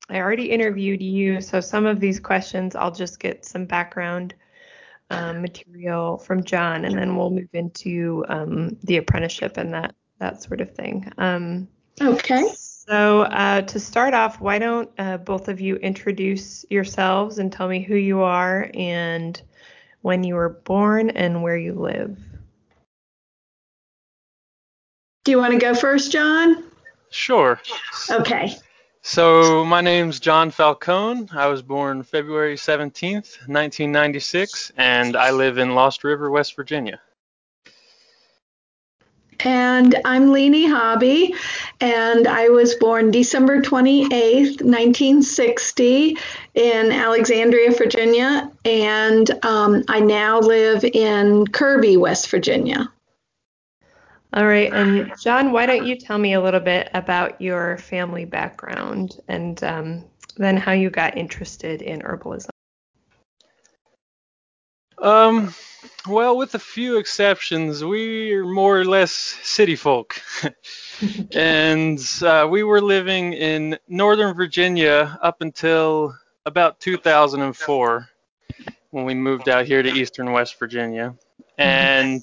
I already interviewed you, so some of these questions I'll just get some background material from John, and then we'll move into the apprenticeship and that sort of thing. Okay. So to start off, why don't both of you introduce yourselves and tell me who you are and when you were born and where you live? Do you want to go first, John? Sure. Okay. So my name's John Falcone. I was born February 17th, 1996, and I live in Lost River, West Virginia. And I'm Leanie Hobby, and I was born December 28th, 1960 in Alexandria, Virginia, and I now live in Kirby, West Virginia. All right, and John, why don't you tell me a little bit about your family background and then how you got interested in herbalism? Well, with a few exceptions, we're more or less city folk. And we were living in Northern Virginia up until about 2004 when we moved out here to Eastern West Virginia. And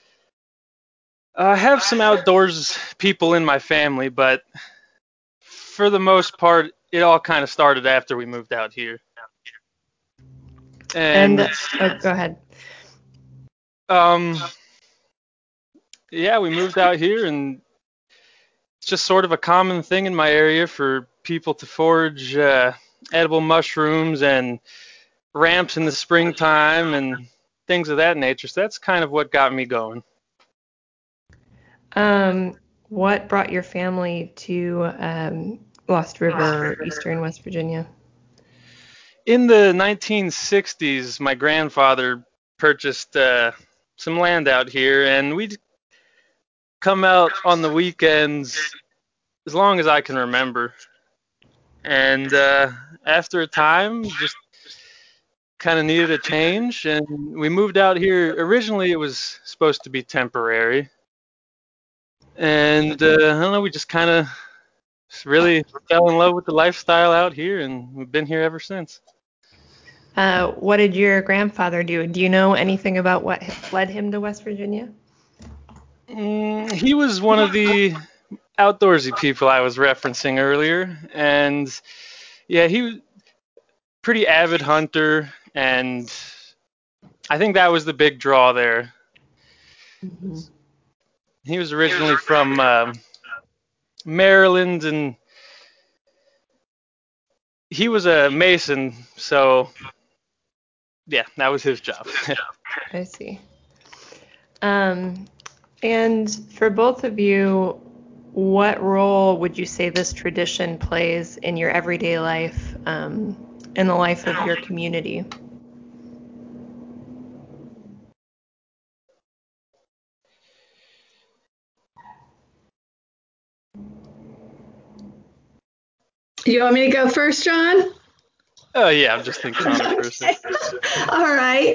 I have some outdoors people in my family, but for the most part, it all kind of started after we moved out here. And go ahead. Yeah, we moved out here, and it's just sort of a common thing in my area for people to forage edible mushrooms and ramps in the springtime and things of that nature. So that's kind of what got me going. What brought your family to Lost River, Eastern West Virginia? In the 1960s, my grandfather purchased some land out here, and we'd come out on the weekends as long as I can remember. And after a time, just kind of needed a change, and we moved out here. Originally, it was supposed to be temporary. And I don't know, we just kind of really fell in love with the lifestyle out here, and we've been here ever since. What did your grandfather do? Do you know anything about what led him to West Virginia? He was one of the outdoorsy people I was referencing earlier, and yeah, he was a pretty avid hunter, and I think that was the big draw there. Mm-hmm. He was originally from Maryland, and he was a mason, so yeah, that was his job. I see. And for both of you, what role would you say this tradition plays in your everyday life, in the life of your community? You want me to go first, John? Oh, yeah, I'm just thinking on it for a second. All right.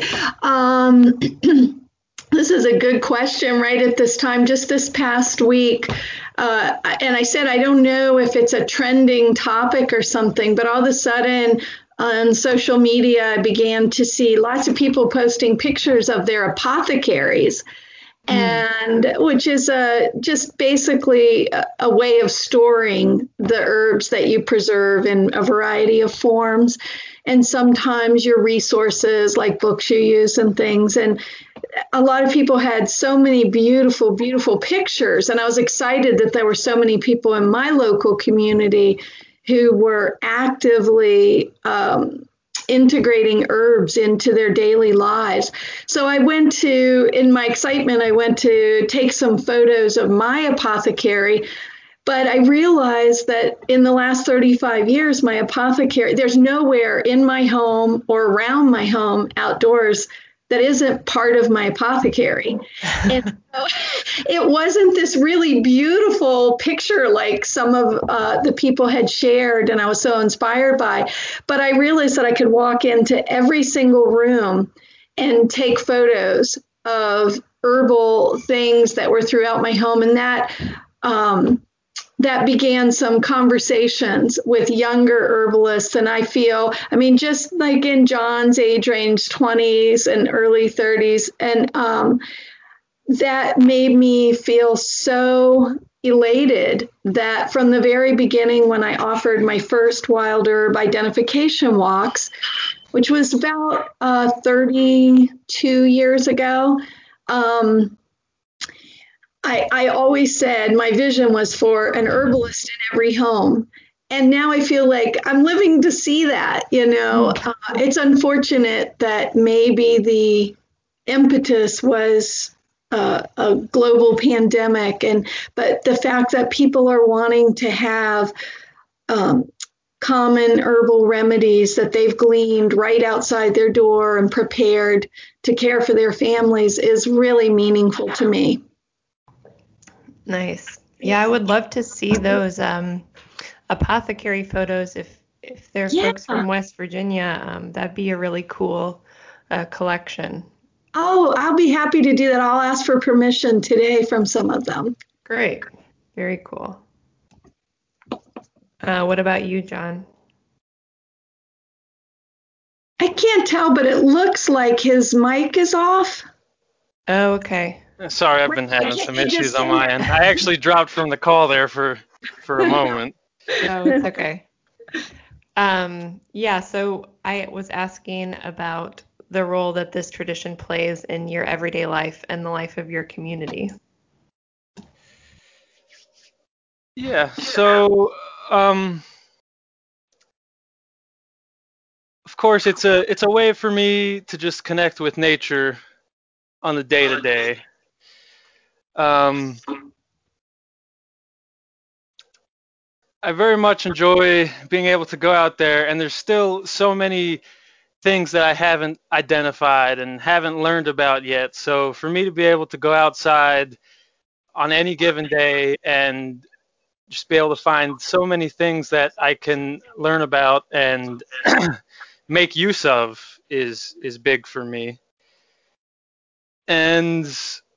This is a good question right at this time. Just this past week, and I said I don't know if it's a trending topic or something, but all of a sudden on social media, I began to see lots of people posting pictures of their apothecaries. And which is just basically a way of storing the herbs that you preserve in a variety of forms. And sometimes your resources like books you use and things. And a lot of people had so many beautiful, beautiful pictures. And I was excited that there were so many people in my local community who were actively integrating herbs into their daily lives. So in my excitement, I went to take some photos of my apothecary, but I realized that in the last 35 years, my apothecary, there's nowhere in my home or around my home outdoors that isn't part of my apothecary. And so it wasn't this really beautiful picture like some of the people had shared and I was so inspired by, but I realized that I could walk into every single room and take photos of herbal things that were throughout my home. And that that began some conversations with younger herbalists. And I feel, I mean, just like in John's age range, 20s and early 30s, and that made me feel so elated that from the very beginning, when I offered my first wild herb identification walks, which was about 32 years ago, I always said my vision was for an herbalist in every home. And now I feel like I'm living to see that, It's unfortunate that maybe the impetus was a global pandemic, but the fact that people are wanting to have common herbal remedies that they've gleaned right outside their door and prepared to care for their families is really meaningful to me. Nice. Yeah, I would love to see those apothecary photos if they're folks from West Virginia. That'd be a really cool collection. Oh, I'll be happy to do that. I'll ask for permission today from some of them. Great. Very cool. What about you, John? I can't tell, but it looks like his mic is off. Oh, okay. Sorry, I've been having some issues on my end. I actually dropped from the call there for a moment. No, it's okay. Yeah, so I was asking about the role that this tradition plays in your everyday life and the life of your community. Yeah, so of course it's a way for me to just connect with nature on the day to day. I very much enjoy being able to go out there, and there's still so many things that I haven't identified and haven't learned about yet. So for me to be able to go outside on any given day and just be able to find so many things that I can learn about and make use of is big for me. And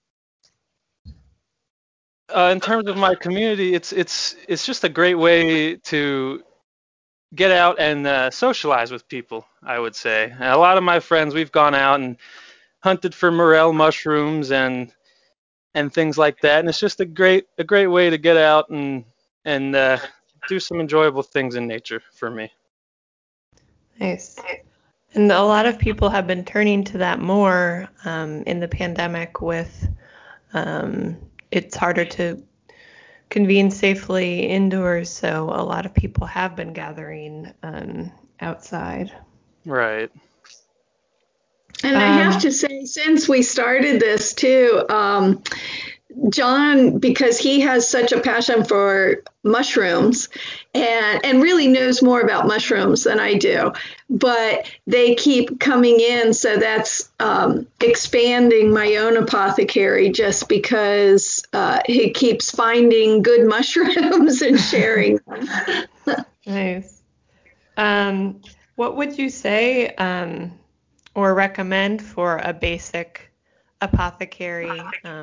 in terms of my community, it's just a great way to get out and socialize with people, I would say. And a lot of my friends, we've gone out and hunted for morel mushrooms and things like that, and it's just a great way to get out and do some enjoyable things in nature for me. Nice. And a lot of people have been turning to that more in the pandemic with it's harder to convene safely indoors, so a lot of people have been gathering outside. Right. And I have to say, since we started this too, John, because he has such a passion for mushrooms and really knows more about mushrooms than I do, but they keep coming in. So that's expanding my own apothecary just because he keeps finding good mushrooms and sharing them. Nice. What would you say or recommend for a basic apothecary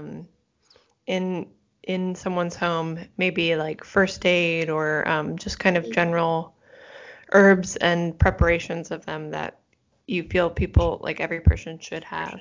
in someone's home, maybe like first aid or just kind of general herbs and preparations of them that you feel people, like every person should have?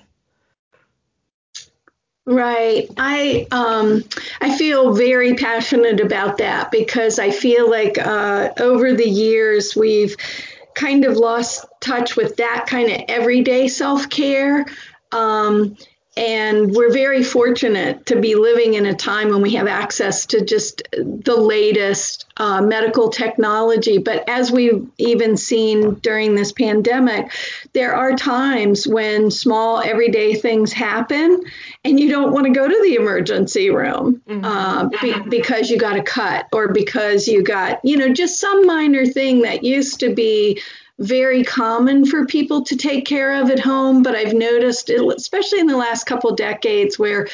Right. I feel very passionate about that because I feel like over the years we've kind of lost touch with that kind of everyday self-care. And we're very fortunate to be living in a time when we have access to just the latest medical technology. But as we've even seen during this pandemic, there are times when small everyday things happen and you don't want to go to the emergency room because you got a cut or because you got, just some minor thing that used to be very common for people to take care of at home, but I've noticed, especially in the last couple of decades, where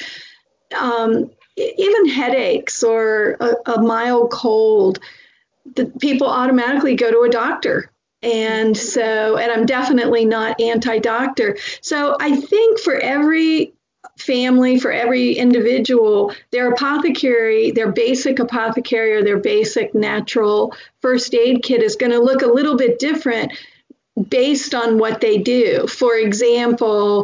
even headaches or a mild cold, people automatically go to a doctor. And I'm definitely not anti-doctor. So I think for every family, for every individual, their apothecary, their basic apothecary or their basic natural first aid kit is going to look a little bit different based on what they do. For example,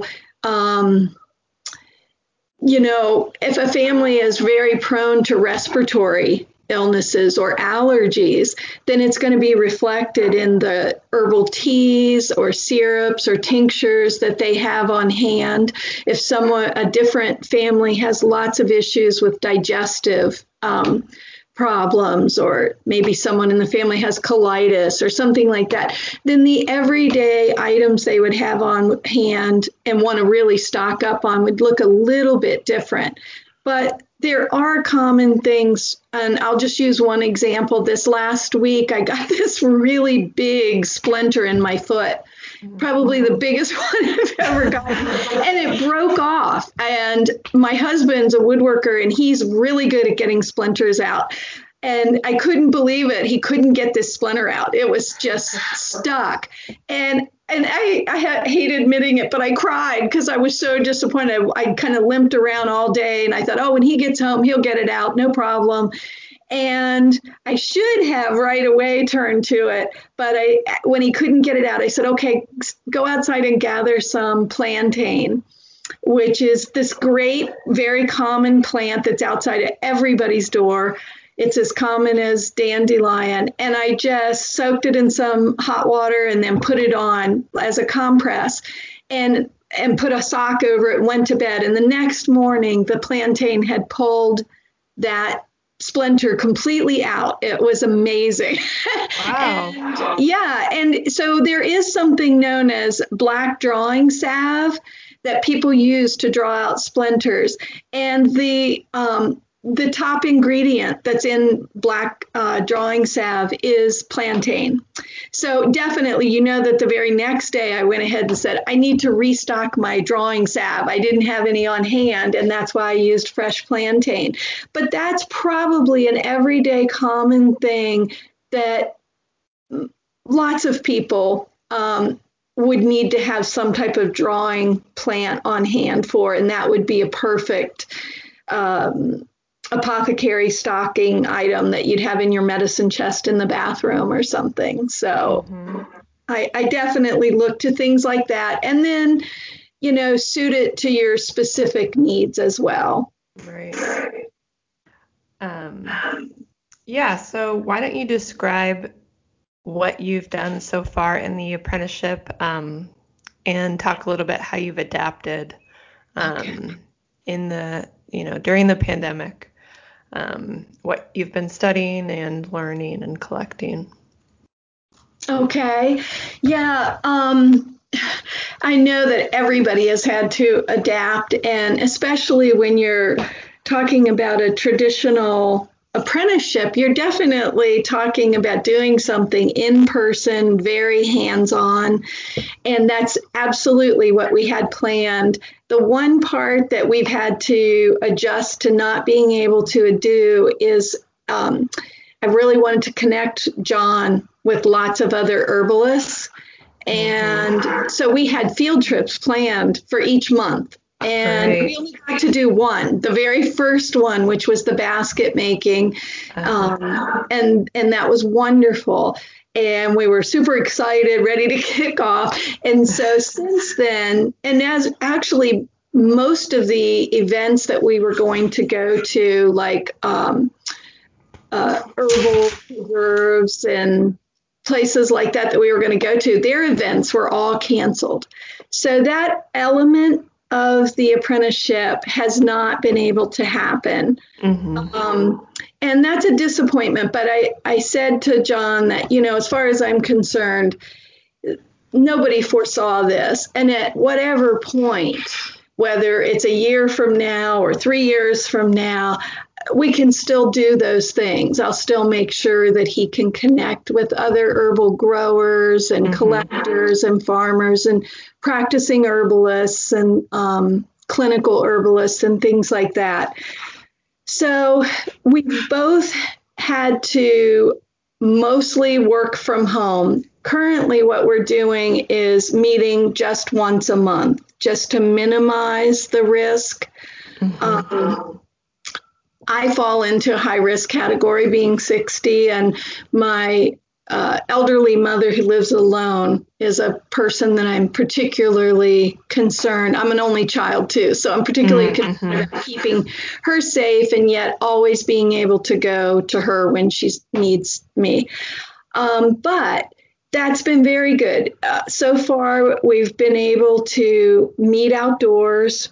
if a family is very prone to respiratory illnesses or allergies, then it's going to be reflected in the herbal teas or syrups or tinctures that they have on hand. If a different family has lots of issues with digestive problems, or maybe someone in the family has colitis or something like that, then the everyday items they would have on hand and want to really stock up on would look a little bit different. But there are common things, and I'll just use one example. This last week, I got this really big splinter in my foot, probably the biggest one I've ever gotten, and it broke off. And my husband's a woodworker, and he's really good at getting splinters out. And I couldn't believe it. He couldn't get this splinter out. It was just stuck. And I hate admitting it, but I cried because I was so disappointed. I kind of limped around all day, and I thought, oh, when he gets home, he'll get it out, no problem. And I should have right away turned to it. But when he couldn't get it out, I said, okay, go outside and gather some plantain, which is this great, very common plant that's outside of everybody's door. It's as common as dandelion. And I just soaked it in some hot water and then put it on as a compress and put a sock over it and went to bed. And the next morning, the plantain had pulled that splinter completely out. It was amazing. Wow. And so there is something known as black drawing salve that people use to draw out splinters. And the top ingredient that's in black drawing salve is plantain. So definitely, that the very next day I went ahead and said, I need to restock my drawing salve. I didn't have any on hand, and that's why I used fresh plantain. But that's probably an everyday common thing that lots of people would need to have some type of drawing plant on hand for, and that would be a perfect apothecary stocking item that you'd have in your medicine chest in the bathroom or something. So I definitely look to things like that, and then suit it to your specific needs as well. Right. So why don't you describe what you've done so far in the apprenticeship, and talk a little bit how you've adapted in the during the pandemic, what you've been studying and learning and collecting. Okay. Yeah. I know that everybody has had to adapt, and especially when you're talking about a traditional apprenticeship, you're definitely talking about doing something in person, very hands-on, and that's absolutely what we had planned. The one part that we've had to adjust to not being able to do is I really wanted to connect John with lots of other herbalists. And so we had field trips planned for each month. And we only got to do one, the very first one, which was the basket making. And that was wonderful. And we were super excited, ready to kick off. And so since then, and as actually most of the events that we were going to go to, like herbal preserves and places like that we were going to go to, their events were all canceled. So that element of the apprenticeship has not been able to happen. And that's a disappointment. But I said to John that, as far as I'm concerned, nobody foresaw this. And at whatever point, whether it's a year from now or 3 years from now, we can still do those things. I'll still make sure that he can connect with other herbal growers and collectors and farmers and practicing herbalists and clinical herbalists and things like that. So we both had to mostly work from home. Currently, what we're doing is meeting just once a month, just to minimize the risk. I fall into a high risk category, being 60, and my elderly mother who lives alone is a person that I'm particularly concerned. I'm an only child too, so I'm particularly concerned about keeping her safe and yet always being able to go to her when she needs me. But that's been very good. So far, we've been able to meet outdoors.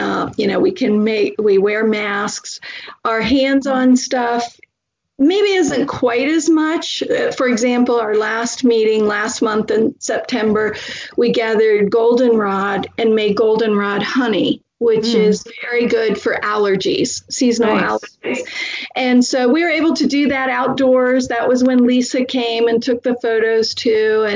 We wear masks. Our hands-on stuff maybe isn't quite as much. For example, our last meeting last month in September, we gathered goldenrod and made goldenrod honey, which is very good for allergies, seasonal allergies. And so we were able to do that outdoors. That was when Lisa came and took the photos too.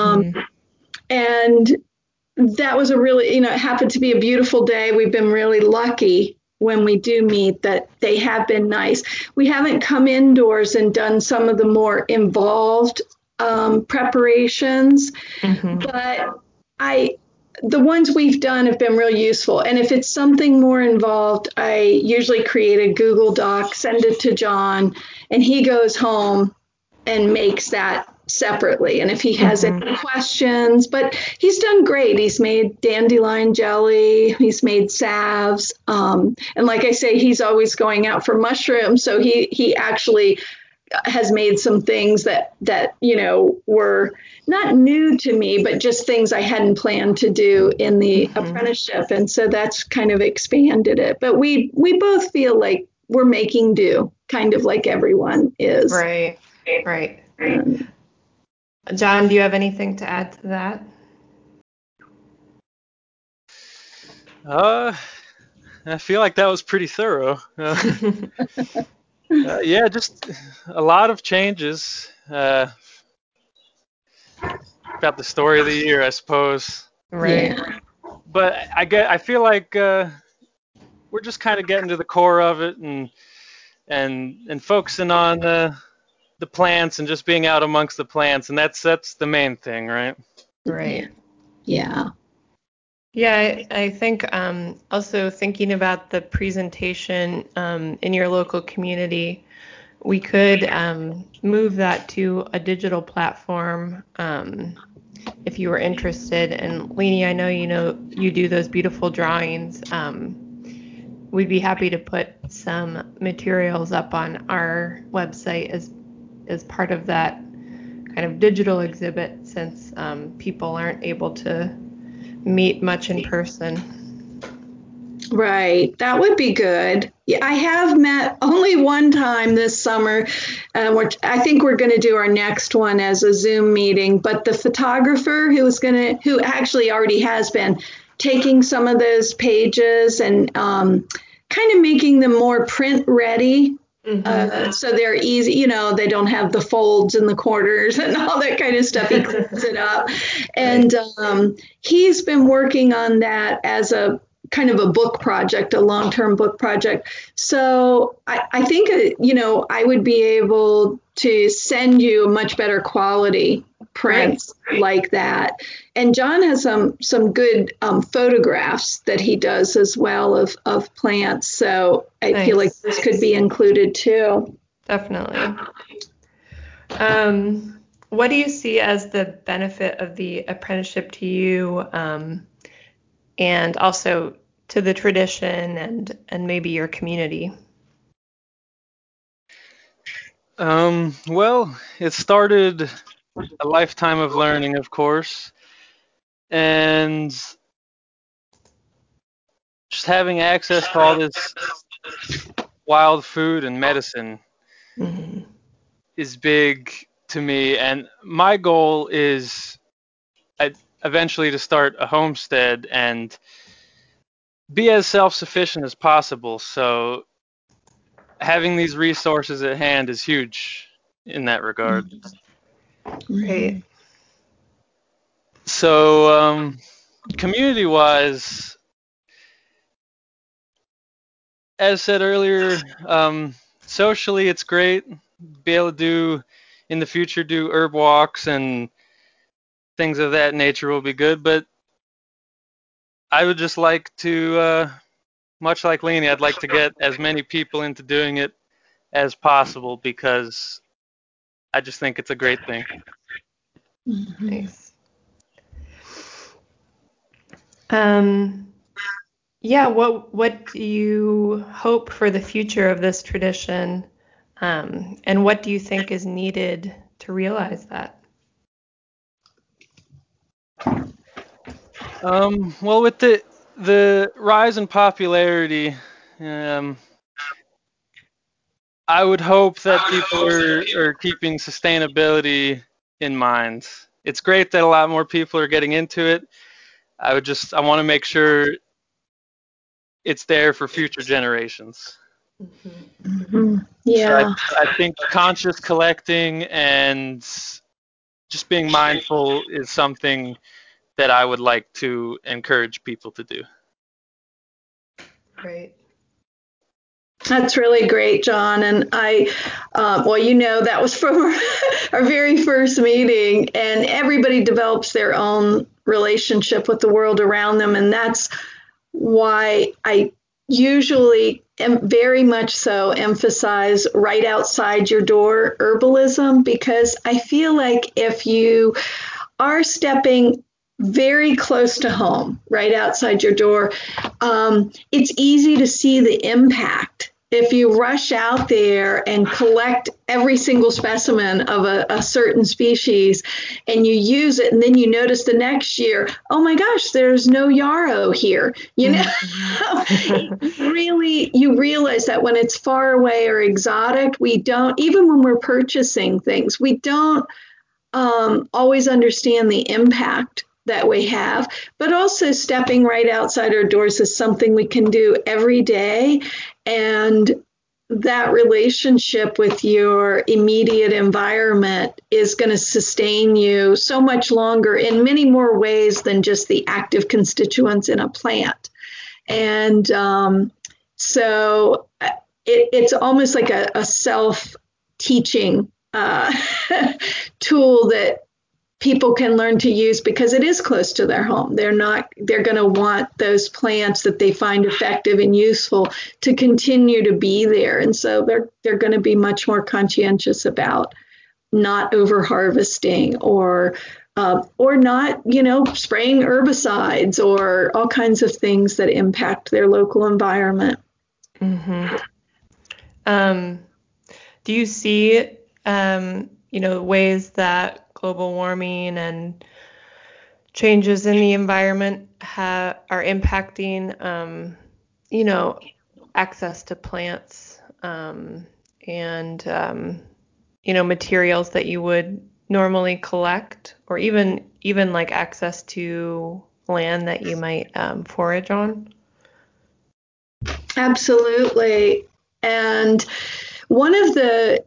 And that was a really, it happened to be a beautiful day. We've been really lucky when we do meet that they have been nice. We haven't come indoors and done some of the more involved preparations, but the ones we've done have been real useful. And if it's something more involved, I usually create a Google Doc, send it to John, and he goes home and makes that separately. And if he has any questions, but he's done great. He's made dandelion jelly, he's made salves. And like I say, he's always going out for mushrooms. So he actually has made some things that were not new to me, but just things I hadn't planned to do in the apprenticeship. And so that's kind of expanded it. But we both feel like we're making do, kind of like everyone is. Right. John, do you have anything to add to that? I feel like that was pretty thorough. Yeah, just a lot of changes. About the story of the year, I suppose. Right. Yeah. But I feel like we're just kind of getting to the core of it and focusing on the plants and just being out amongst the plants, and that's the main thing, right? Right. Yeah. Yeah, I think also thinking about the presentation in your local community, we could move that to a digital platform if you were interested. And Leanie, I know you do those beautiful drawings. We'd be happy to put some materials up on our website as part of that kind of digital exhibit, since people aren't able to meet much in person. Right. That would be good. Yeah, I have met only one time this summer, which I think we're going to do our next one as a Zoom meeting. But the photographer who actually already has been taking some of those pages and kind of making them more print ready. So they're easy, they don't have the folds in the corners and all that kind of stuff. He cleans it up. And he's been working on that as a kind of a book project, a long-term book project. So I think, I would be able to send you much better quality prints like that. And John has some good photographs that he does as well of plants. So I feel like this could be included too. Definitely. What do you see as the benefit of the apprenticeship to you, and also to the tradition and maybe your community? Well, it started a lifetime of learning, of course, and just having access to all this wild food and medicine is big to me. And my goal is eventually to start a homestead and be as self-sufficient as possible. So having these resources at hand is huge in that regard. Right. So community-wise, as said earlier, socially it's great. Be able to do in the future do herb walks and things of that nature will be good. But I would just like to, much like Leanie, I'd like to get as many people into doing it as possible because I just think it's a great thing. Nice. Yeah, what do you hope for the future of this tradition? And what do you think is needed to realize that? Well, with the rise in popularity, I would hope that people are keeping sustainability in mind. It's great that a lot more people are getting into it. I want to make sure it's there for future generations. Mm-hmm. Yeah. So I think conscious collecting and just being mindful is something that I would like to encourage people to do. Great. That's really great, John. And that was from our very first meeting, and everybody develops their own relationship with the world around them. And that's why I usually very much so emphasize right outside your door herbalism, because I feel like if you are stepping very close to home, right outside your door, it's easy to see the impact. If you rush out there and collect every single specimen of a certain species and you use it, and then you notice the next year, oh my gosh, there's no yarrow here. You realize that when it's far away or exotic, we don't, even when we're purchasing things, we don't always understand the impact that we have, but also stepping right outside our doors is something we can do every day. And that relationship with your immediate environment is going to sustain you so much longer in many more ways than just the active constituents in a plant. And so it's almost like a self-teaching tool that people can learn to use because it is close to their home. They're going to want those plants that they find effective and useful to continue to be there. And so they're going to be much more conscientious about not over harvesting or not, spraying herbicides or all kinds of things that impact their local environment. Mm-hmm. Do you see, ways that global warming and changes in the environment are impacting, access to plants and materials that you would normally collect, or even like access to land that you might forage on? Absolutely. And one of the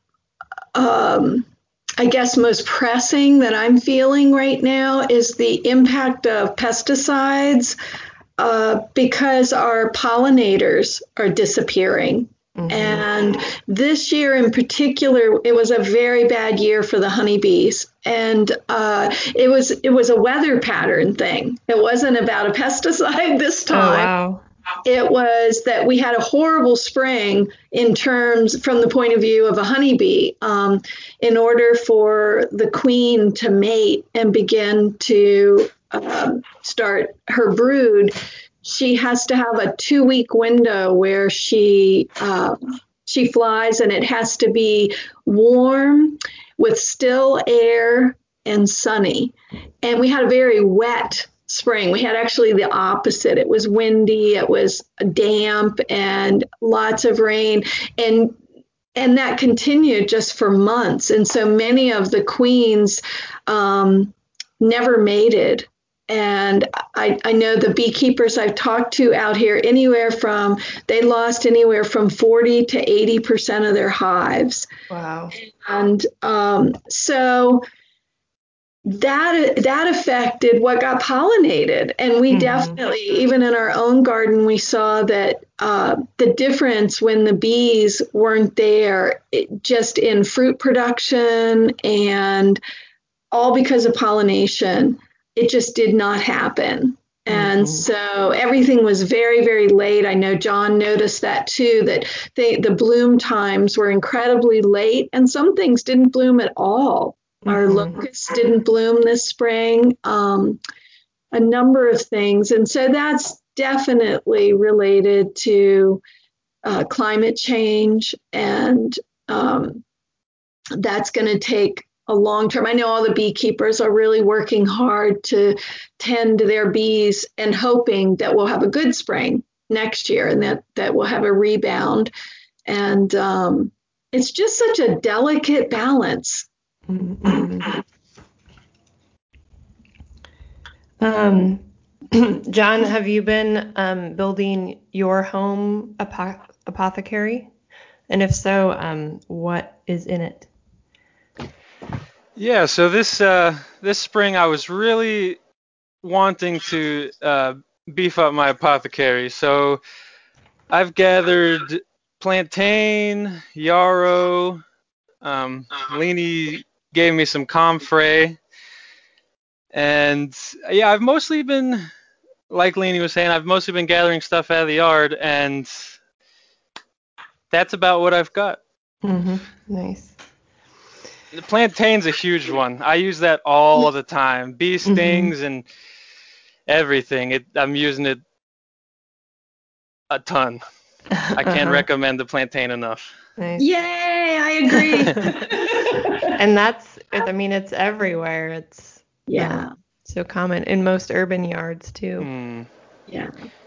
I guess most pressing that I'm feeling right now is the impact of pesticides because our pollinators are disappearing. Mm-hmm. And this year in particular, it was a very bad year for the honeybees. And it was a weather pattern thing. It wasn't about a pesticide this time. Oh, wow. It was that we had a horrible spring in terms from the point of view of a honeybee. In order for the queen to mate and begin to start her brood, she has to have a 2-week window where she flies, and it has to be warm with still air and sunny. And we had a very wet spring. We had actually the opposite. It was windy, it was damp, and lots of rain. And that continued just for months. And so many of the queens never mated. And I know the beekeepers I've talked to out here, they lost anywhere from 40 to 80% of their hives. Wow. And so that affected what got pollinated. And we definitely, even in our own garden, we saw that the difference when the bees weren't there, just in fruit production and all because of pollination, it just did not happen. And so everything was very, very late. I know John noticed that too, that the bloom times were incredibly late, and some things didn't bloom at all. Our locusts didn't bloom this spring, a number of things. And so that's definitely related to climate change, and that's going to take a long term. I know all the beekeepers are really working hard to tend to their bees and hoping that we'll have a good spring next year and that we'll have a rebound. And it's just such a delicate balance. John, have you been building your home apothecary? And if so, what is in it? Yeah, so this spring I was really wanting to beef up my apothecary. So I've gathered plantain, yarrow, Leanie gave me some comfrey, and yeah, I've mostly been, like Leanie was saying, I've mostly been gathering stuff out of the yard, and that's about what I've got. Nice. The plantain's a huge one. I use that all the time. Bee stings and everything. I'm using it a ton. I can't recommend the plantain enough. Nice. Yay, I agree. And it's everywhere. It's so common in most urban yards too. Yeah.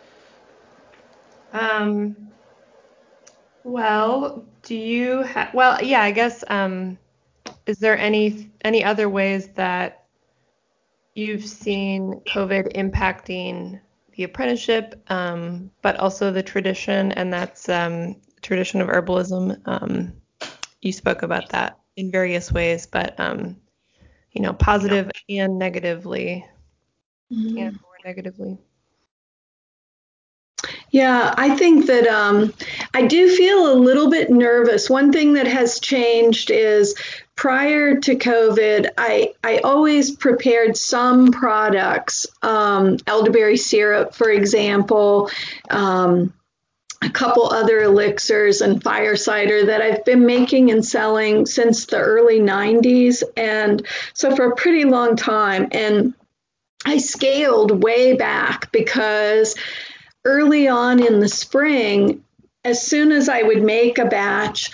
Well, do you I guess is there any other ways that you've seen COVID impacting the apprenticeship, but also the tradition, and that's tradition of herbalism? You spoke about that in various ways, but positive and negatively, and more negatively. Yeah, I think that I do feel a little bit nervous. One thing that has changed is prior to COVID, I always prepared some products, elderberry syrup, for example, a couple other elixirs and fire cider that I've been making and selling since the early 90s. And so for a pretty long time. And I scaled way back because early on in the spring, as soon as I would make a batch,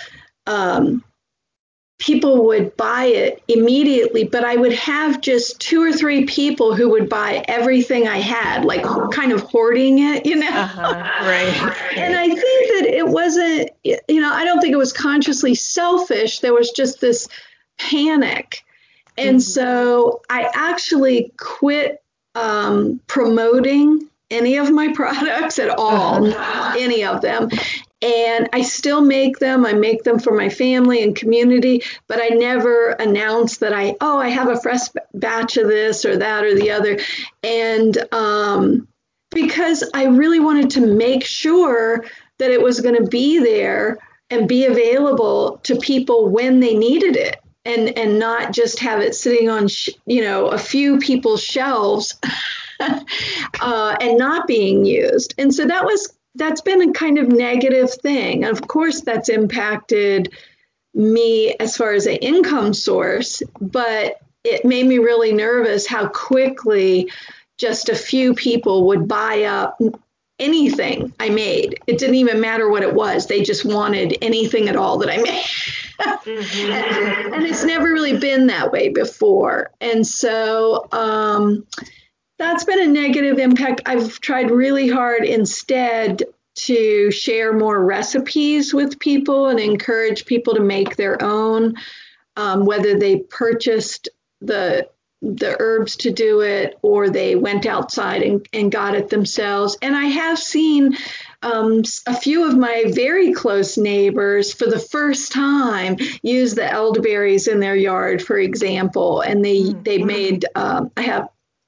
people would buy it immediately, but I would have just 2 or 3 people who would buy everything I had, like kind of hoarding it, Right. And I think that it wasn't, I don't think it was consciously selfish. There was just this panic. And so I actually quit promoting any of my products at all, not any of them. And I still make them. I make them for my family and community, but I never announce that I have a fresh batch of this or that or the other. And because I really wanted to make sure that it was going to be there and be available to people when they needed it, and not just have it sitting on, a few people's shelves and not being used. And so that's been a kind of negative thing. Of course, that's impacted me as far as an income source, but it made me really nervous how quickly just a few people would buy up anything I made. It didn't even matter what it was. They just wanted anything at all that I made. And it's never really been that way before. And so that's been a negative impact. I've tried really hard instead to share more recipes with people and encourage people to make their own, whether they purchased the herbs to do it or they went outside and got it themselves. And I have seen a few of my very close neighbors for the first time use the elderberries in their yard, for example. And they made, I have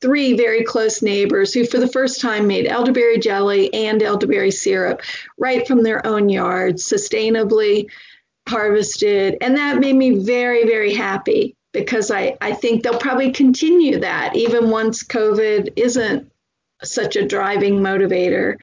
three very close neighbors who for the first time made elderberry jelly and elderberry syrup right from their own yards, sustainably harvested. And that made me very, very happy because I think they'll probably continue that even once COVID isn't such a driving motivator.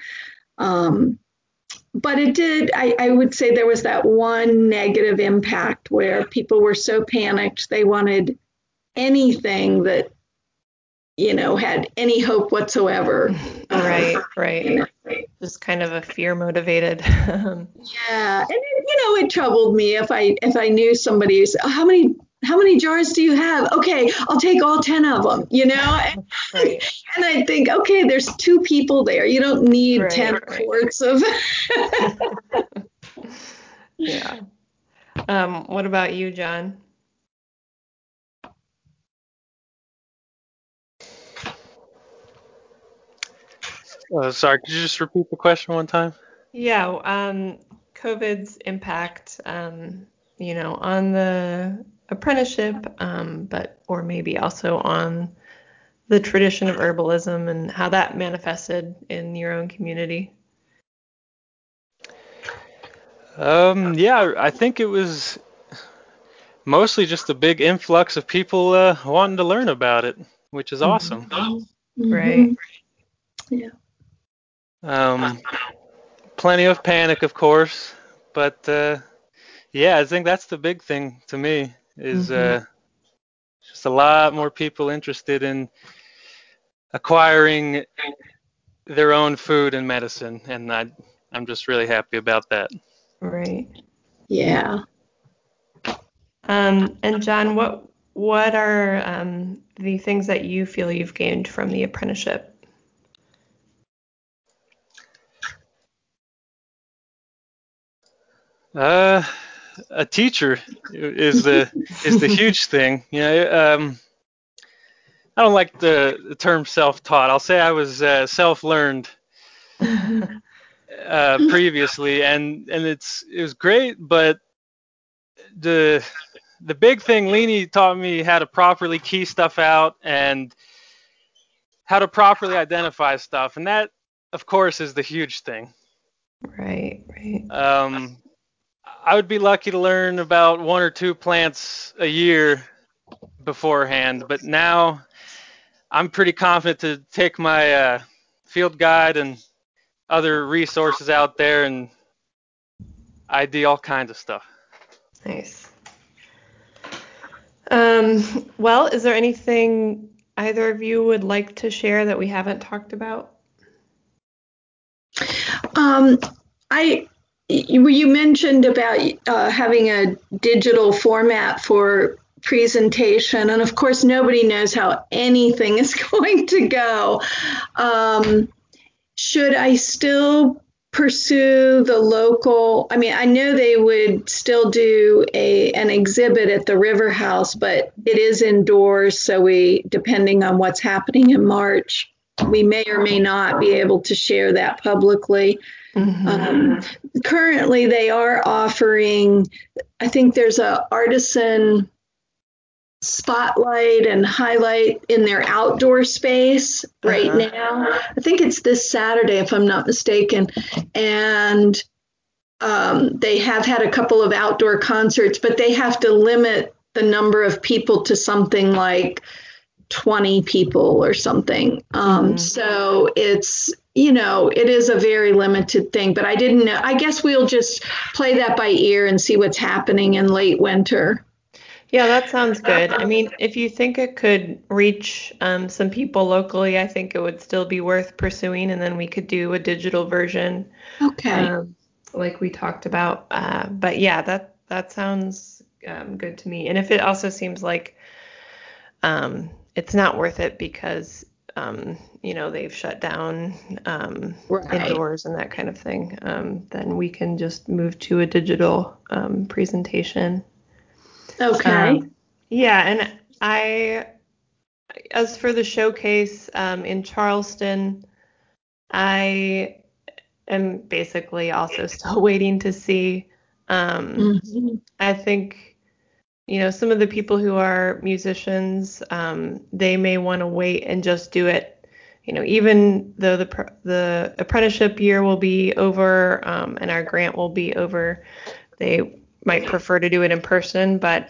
But it did, I would say there was that one negative impact where people were so panicked they wanted anything that, had any hope whatsoever. Right. Just kind of a fear motivated. Yeah, and it troubled me if I knew somebody who said, how many jars do you have? Okay, I'll take all 10 of them, Right. And I think, okay, there's two people there. You don't need 10 quarts of. Yeah. What about you, John? Sorry, could you just repeat the question one time? Yeah, COVID's impact, on the apprenticeship, or maybe also on the tradition of herbalism and how that manifested in your own community. Yeah, I think it was mostly just a big influx of people wanting to learn about it, which is awesome. Mm-hmm. Right. Yeah. Plenty of panic, of course, but yeah, I think that's the big thing to me is just a lot more people interested in acquiring their own food and medicine, and I'm just really happy about that. Right. Yeah. And John, what are the things that you feel you've gained from the apprenticeship? A teacher is the huge thing. I don't like the term self-taught. I'll say I was self-learned previously, and it was great. But the big thing, Leanie taught me how to properly key stuff out and how to properly identify stuff, and that, of course, is the huge thing. Right. I would be lucky to learn about one or two plants a year beforehand, but now I'm pretty confident to take my field guide and other resources out there and ID all kinds of stuff. Nice. Well, is there anything either of you would like to share that we haven't talked about? You mentioned about having a digital format for presentation, and of course, nobody knows how anything is going to go. Should I still pursue the local? I mean, I know they would still do an exhibit at the River House, but it is indoors, so depending on what's happening in March, we may or may not be able to share that publicly. Currently, they are offering, I think there's a artisan spotlight and highlight in their outdoor space right now. I think it's this Saturday, if I'm not mistaken. And they have had a couple of outdoor concerts, but they have to limit the number of people to something like 20 people or something. So it's, it is a very limited thing, but I didn't know. I guess we'll just play that by ear and see what's happening in late winter. Yeah, that sounds good. I mean, if you think it could reach some people locally, I think it would still be worth pursuing, and then we could do a digital version. Okay. Like we talked about. But yeah, that sounds good to me. And if it also seems like it's not worth it because they've shut down indoors and that kind of thing, then we can just move to a digital presentation. Okay. Yeah, and as for the showcase in Charleston, I am basically also still waiting to see. I think, some of the people who are musicians, they may want to wait and just do it. Even though the apprenticeship year will be over, and our grant will be over, they might prefer to do it in person. But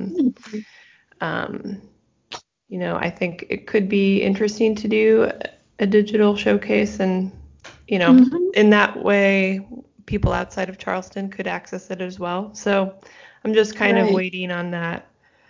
I think it could be interesting to do a digital showcase, and in that way, people outside of Charleston could access it as well. So I'm just kind of waiting on that.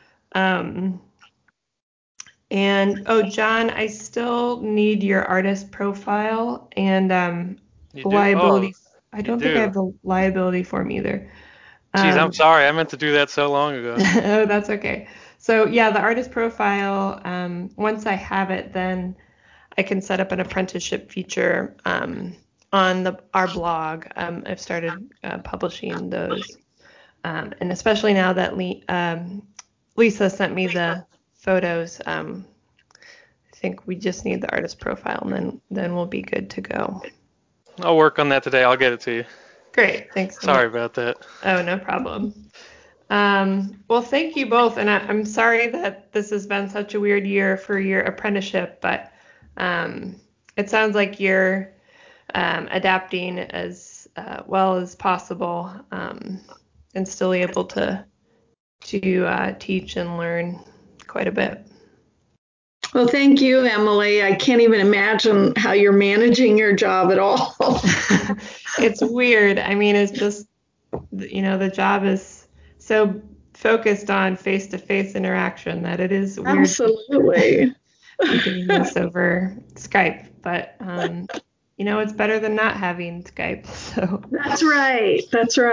And John, I still need your artist profile and liability. I don't think I have the liability form either. Geez, I'm sorry. I meant to do that so long ago. Oh, that's okay. So yeah, the artist profile, once I have it, then I can set up an apprenticeship feature on our blog. I've started publishing those. And especially now that Lisa sent me the photos, I think we just need the artist profile, and then we'll be good to go. I'll work on that today. I'll get it to you. Great, thanks so Sorry much. about that. Oh, no problem. Well, thank you both, and I'm sorry that this has been such a weird year for your apprenticeship, but it sounds like you're adapting as well as possible, and still able to teach and learn quite a bit. Well, thank you, Emily. I can't even imagine how you're managing your job at all. It's weird. I mean, it's just, the job is so focused on face-to-face interaction that it is weird. Absolutely. Doing this over Skype, but it's better than not having Skype. So That's right.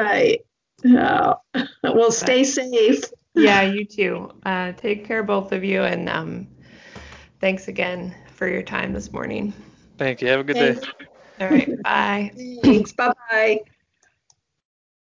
Well, stay safe. Yeah, you too. Take care, both of you, and thanks again for your time this morning. Thank you. Have a good day. All right. Bye. Thanks. Bye-bye.